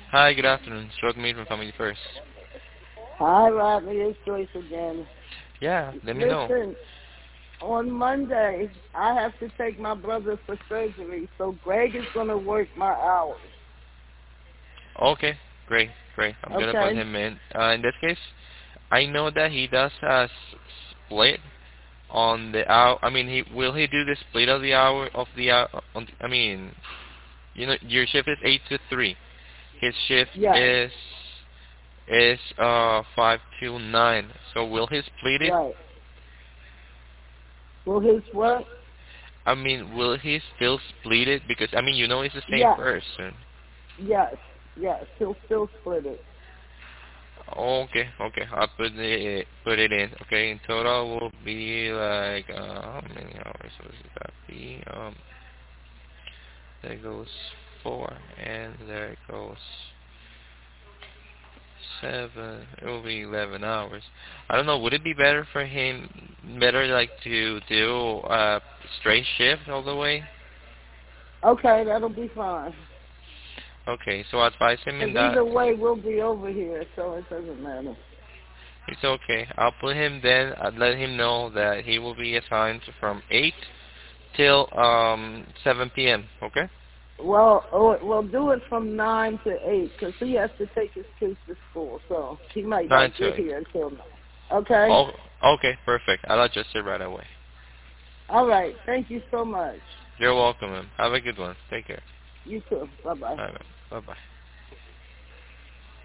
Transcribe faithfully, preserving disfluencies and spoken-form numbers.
Hi, good afternoon. Stroke me from Family First. Hi, Rodney. It's Joyce again. Yeah, let me know. Listen, on Monday, I have to take my brother for surgery, so Greg is going to work my hours. Okay, great, great. I'm gonna put Okay? him in. Uh, in this case, I know that he does a s- split on the hour. I mean, he will he do the split of the hour of the hour? On, I mean, you know, your shift is eight to three. His shift Yes. is is uh five to nine. So will he split it? Right. Well, his what? I mean, will he still split it? Because I mean, you know, it's the same Yes. person. Yes. Yes. He'll still split it. Okay, okay. I'll put it put it in. Okay, in total will be like uh, how many hours was that be? Um, there goes four, and there goes seven. It will be eleven hours. I don't know. Would it be better for him? Better like to do a straight shift all the way? Okay, that'll be fine. Okay, so I advise him in Because that. either way, we'll be over here, so it doesn't matter. It's okay. I'll put him then. I'll let him know that he will be assigned from eight till um seven p m. Okay. Well, oh, we'll do it from nine to eight because he has to take his kids to school, so he might Nine not to get eight. here until nine. Okay? Oh, okay, perfect. I'll adjust it right away. All right. Thank you so much. You're welcome, ma'am. Have a good one. Take care. You too. Bye-bye. Bye, bye. Bye.